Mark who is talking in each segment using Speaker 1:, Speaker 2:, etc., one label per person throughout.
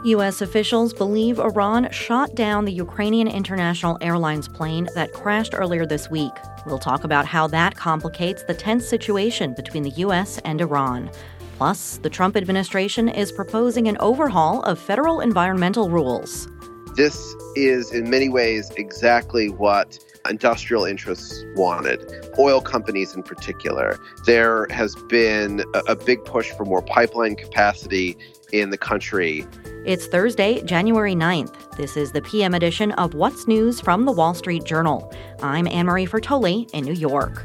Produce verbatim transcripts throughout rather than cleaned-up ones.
Speaker 1: U S officials believe Iran shot down the Ukrainian International Airlines plane that crashed earlier this week. We'll talk about how that complicates the tense situation between the U S and Iran. Plus, the Trump administration is proposing an overhaul of federal environmental rules.
Speaker 2: This is, in many ways, exactly what industrial interests wanted, oil companies in particular. There has been a, a big push for more pipeline capacity in the country.
Speaker 1: It's Thursday, January ninth. This is the P M edition of What's News from the Wall Street Journal. I'm Anne-Marie Fertoli in New York.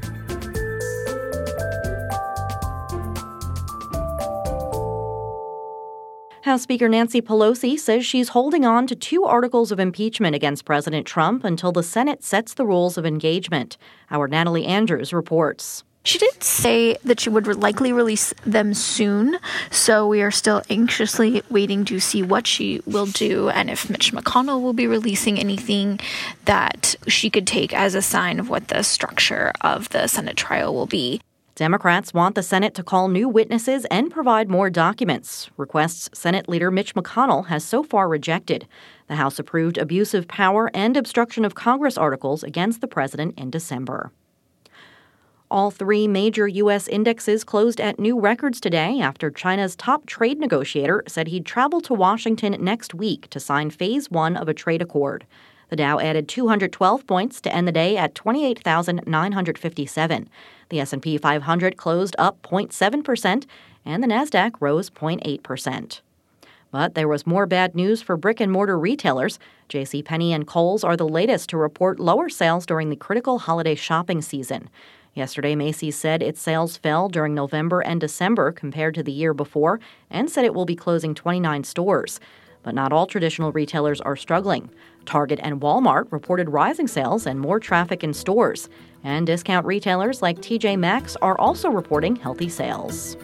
Speaker 1: House Speaker Nancy Pelosi says she's holding on to two articles of impeachment against President Trump until the Senate sets the rules of engagement. Our Natalie Andrews reports.
Speaker 3: She did say that she would likely release them soon, so we are still anxiously waiting to see what she will do and if Mitch McConnell will be releasing anything that she could take as a sign of what the structure of the Senate trial will be.
Speaker 1: Democrats want the Senate to call new witnesses and provide more documents, requests Senate Leader Mitch McConnell has so far rejected. The House approved abuse of power and obstruction of Congress articles against the president in December. All three major U S indexes closed at new records today after China's top trade negotiator said he'd travel to Washington next week to sign phase one of a trade accord. The Dow added two hundred twelve points to end the day at twenty-eight thousand nine hundred fifty-seven. The S and P five hundred closed up zero point seven percent, and the Nasdaq rose zero point eight percent. But there was more bad news for brick-and-mortar retailers. JCPenney and Kohl's are the latest to report lower sales during the critical holiday shopping season. Yesterday, Macy's said its sales fell during November and December compared to the year before and said it will be closing twenty-nine stores. But not all traditional retailers are struggling. Target and Walmart reported rising sales and more traffic in stores. And discount retailers like T J Maxx are also reporting healthy sales.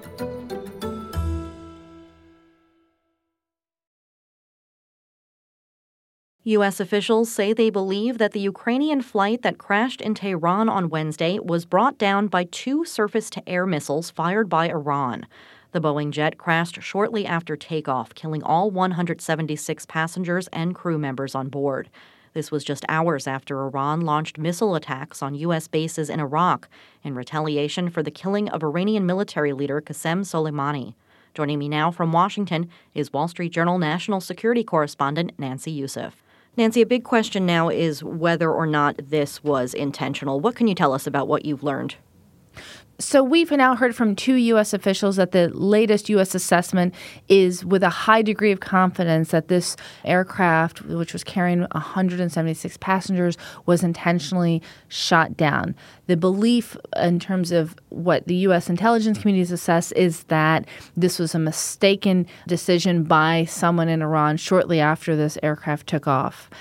Speaker 1: U S officials say they believe that the Ukrainian flight that crashed in Tehran on Wednesday was brought down by two surface-to-air missiles fired by Iran. The Boeing jet crashed shortly after takeoff, killing all one hundred seventy-six passengers and crew members on board. This was just hours after Iran launched missile attacks on U S bases in Iraq in retaliation for the killing of Iranian military leader Qasem Soleimani. Joining me now from Washington is Wall Street Journal national security correspondent Nancy Youssef. Nancy, a big question now is whether or not this was intentional. What can you tell us about what you've learned?
Speaker 4: So we've now heard from two U S officials that the latest U S assessment is with a high degree of confidence that this aircraft, which was carrying one hundred seventy-six passengers, was intentionally shot down. The belief in terms of what the U S intelligence communities assess is that this was a mistaken decision by someone in Iran shortly after this aircraft took off.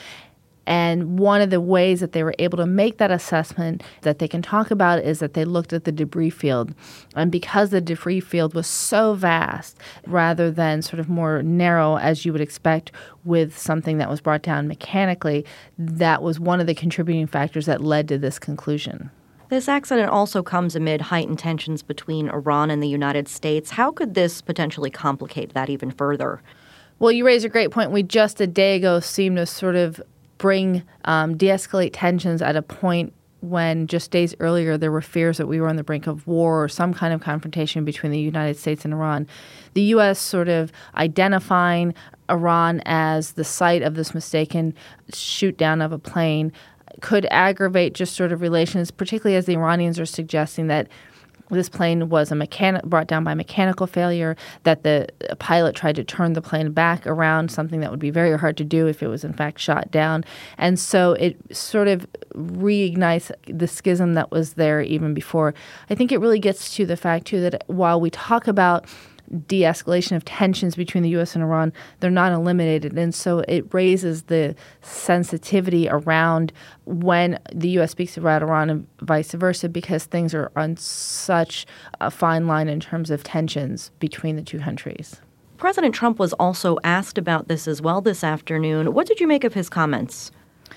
Speaker 4: And one of the ways that they were able to make that assessment that they can talk about is that they looked at the debris field. And because the debris field was so vast, rather than sort of more narrow as you would expect with something that was brought down mechanically, that was one of the contributing factors that led to this conclusion.
Speaker 1: This accident also comes amid heightened tensions between Iran and the United States. How could this potentially complicate that even further?
Speaker 4: Well, you raise a great point. We just a day ago seemed to sort of bring, um, de-escalate tensions at a point when just days earlier there were fears that we were on the brink of war or some kind of confrontation between the United States and Iran. The U S sort of identifying Iran as the site of this mistaken shoot down of a plane could aggravate just sort of relations, particularly as the Iranians are suggesting that this plane was a mechanic brought down by mechanical failure, that the pilot tried to turn the plane back around, something that would be very hard to do if it was in fact shot down. And so it sort of reignites the schism that was there even before. I think it really gets to the fact, too, that while we talk about de-escalation of tensions between the U S and Iran, they're not eliminated. And so it raises the sensitivity around when the U S speaks about Iran and vice versa, because things are on such a fine line in terms of tensions between the two countries.
Speaker 1: President Trump was also asked about this as well this afternoon. What did you make of his comments?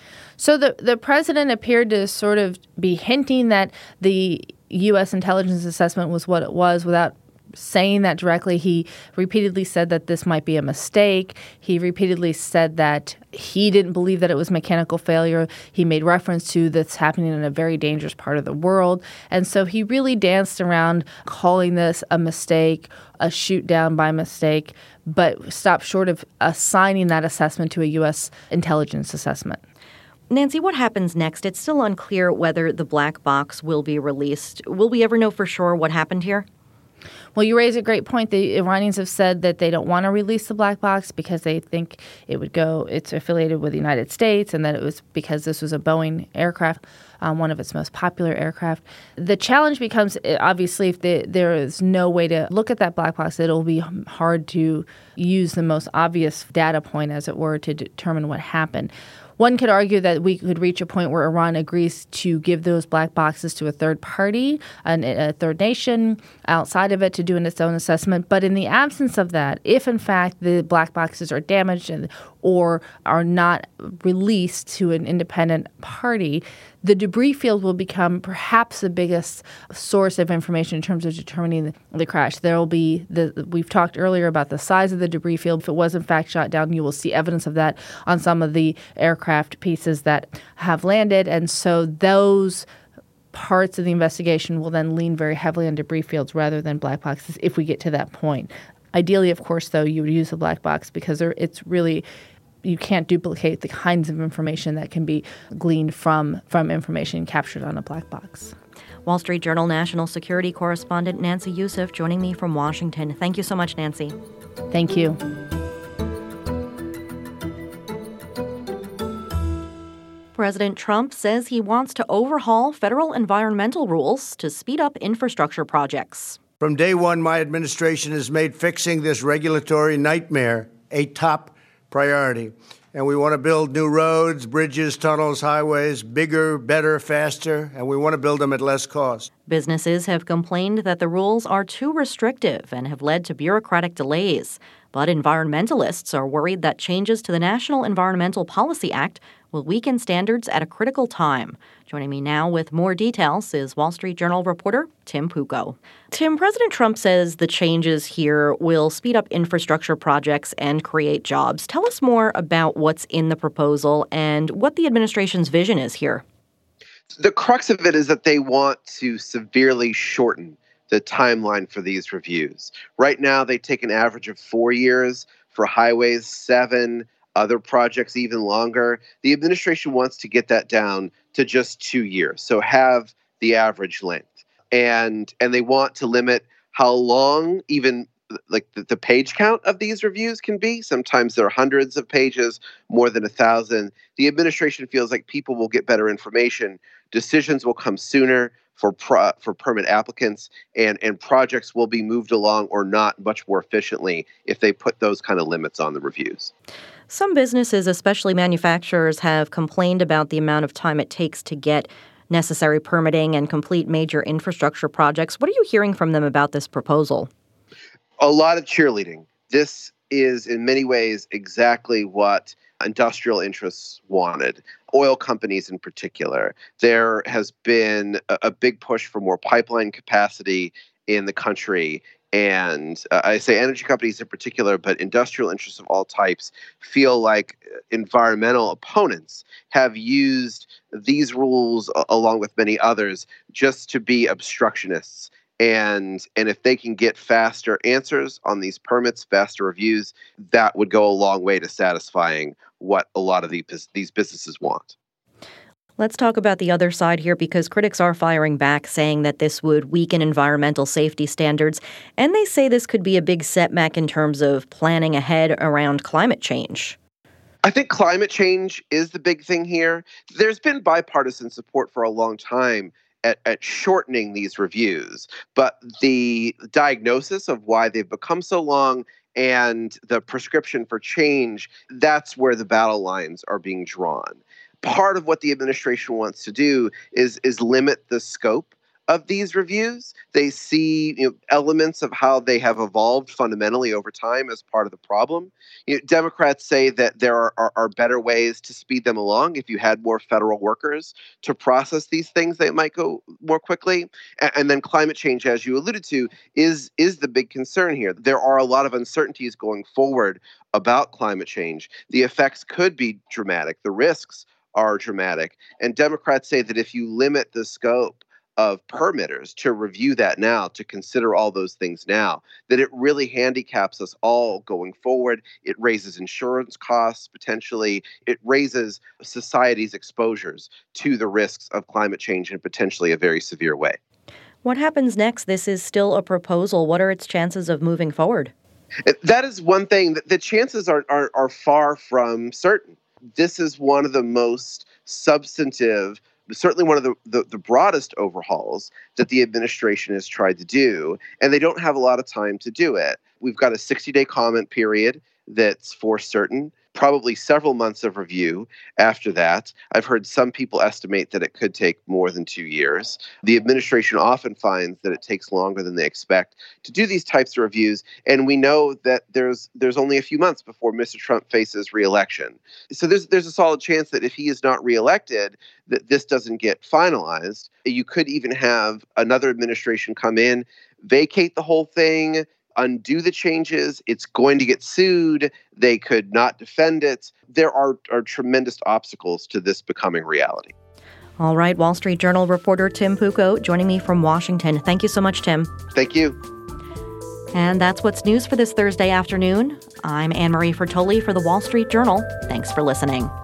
Speaker 4: So the, the president appeared to sort of be hinting that the U S intelligence assessment was what it was without saying that directly. He repeatedly said that this might be a mistake. He repeatedly said that he didn't believe that it was mechanical failure. He made reference to this happening in a very dangerous part of the world. And so he really danced around calling this a mistake, a shoot down by mistake, but stopped short of assigning that assessment to a U S intelligence assessment.
Speaker 1: Nancy, what happens next? It's still unclear whether the black box will be released. Will we ever know for sure what happened here?
Speaker 4: Well, you raise a great point. The Iranians have said that they don't want to release the black box because they think it would go, it's affiliated with the United States, and that it was because this was a Boeing aircraft, um, one of its most popular aircraft. The challenge becomes, obviously, if the, there is no way to look at that black box, it'll be hard to use the most obvious data point, as it were, to determine what happened. One could argue that we could reach a point where Iran agrees to give those black boxes to a third party, an, a third nation outside of it to do its own assessment. But in the absence of that, if in fact the black boxes are damaged and, or are not released to an independent party, the debris field will become perhaps the biggest source of information in terms of determining the, the crash. There will be the we've talked earlier about the size of the debris field. If it was in fact shot down, you will see evidence of that on some of the aircraft pieces that have landed. And so those parts of the investigation will then lean very heavily on debris fields rather than black boxes if we get to that point. Ideally, of course, though, you would use a black box because there, it's really you can't duplicate the kinds of information that can be gleaned from, from information captured on a black box.
Speaker 1: Wall Street Journal national security correspondent Nancy Youssef joining me from Washington. Thank you so much, Nancy.
Speaker 4: Thank you.
Speaker 1: President Trump says he wants to overhaul federal environmental rules to speed up infrastructure projects.
Speaker 5: From day one, my administration has made fixing this regulatory nightmare a top priority. And we want to build new roads, bridges, tunnels, highways, bigger, better, faster, and we want to build them at less cost.
Speaker 1: Businesses have complained that the rules are too restrictive and have led to bureaucratic delays. But environmentalists are worried that changes to the National Environmental Policy Act will weaken standards at a critical time. Joining me now with more details is Wall Street Journal reporter Tim Pucco. Tim, President Trump says the changes here will speed up infrastructure projects and create jobs. Tell us more about what's in the proposal and what the administration's vision is here.
Speaker 2: The crux of it is that they want to severely shorten the timeline for these reviews. Right now, they take an average of four years for highways, seven, other projects even longer. The administration wants to get that down to just two years, so have the average length. And and they want to limit how long even like the, the page count of these reviews can be. Sometimes there are hundreds of pages, more than a thousand. The administration feels like people will get better information. Decisions will come sooner for pro, for permit applicants, and, and projects will be moved along or not much more efficiently if they put those kind of limits on the reviews.
Speaker 1: Some businesses, especially manufacturers, have complained about the amount of time it takes to get necessary permitting and complete major infrastructure projects. What are you hearing from them about this proposal?
Speaker 2: A lot of cheerleading. This is in many ways exactly what industrial interests wanted, oil companies in particular. There has been a, a big push for more pipeline capacity in the country. And uh, I say energy companies in particular, but industrial interests of all types feel like environmental opponents have used these rules, uh, along with many others, just to be obstructionists. And and if they can get faster answers on these permits, faster reviews, that would go a long way to satisfying what a lot of these, these businesses want.
Speaker 1: Let's talk about the other side here, because critics are firing back, saying that this would weaken environmental safety standards. And they say this could be a big setback in terms of planning ahead around climate change.
Speaker 2: I think climate change is the big thing here. There's been bipartisan support for a long time At, at shortening these reviews, but the diagnosis of why they've become so long and the prescription for change, that's where the battle lines are being drawn. Part of what the administration wants to do is, is limit the scope of these reviews. They see, you know, elements of how they have evolved fundamentally over time as part of the problem. You know, Democrats say that there are, are, are better ways to speed them along. If you had more federal workers to process these things, they might go more quickly. And, and then climate change, as you alluded to, is, is the big concern here. There are a lot of uncertainties going forward about climate change. The effects could be dramatic. The risks are dramatic. And Democrats say that if you limit the scope of permitters to review that now, to consider all those things now, that it really handicaps us all going forward. It raises insurance costs, potentially. It raises society's exposures to the risks of climate change in potentially a very severe way.
Speaker 1: What happens next? This is still a proposal. What are its chances of moving forward?
Speaker 2: That is one thing. The chances are, are, are far from certain. This is one of the most substantive, certainly one of the, the, the broadest overhauls that the administration has tried to do, and they don't have a lot of time to do it. We've got a sixty-day comment period that's for certain, probably several months of review after that. I've heard some people estimate that it could take more than two years. The administration often finds that it takes longer than they expect to do these types of reviews, and we know that there's there's only a few months before Mister Trump faces re-election. So there's there's a solid chance that if he is not re-elected, that this doesn't get finalized. You could even have another administration come in, vacate the whole thing, undo the changes. It's going to get sued. They could not defend it. There are, are tremendous obstacles to this becoming reality.
Speaker 1: All right, Wall Street Journal reporter Tim Pucko joining me from Washington. Thank you so much, Tim.
Speaker 2: Thank you.
Speaker 1: And that's what's news for this Thursday afternoon. I'm Anne-Marie Fertoli for the Wall Street Journal. Thanks for listening.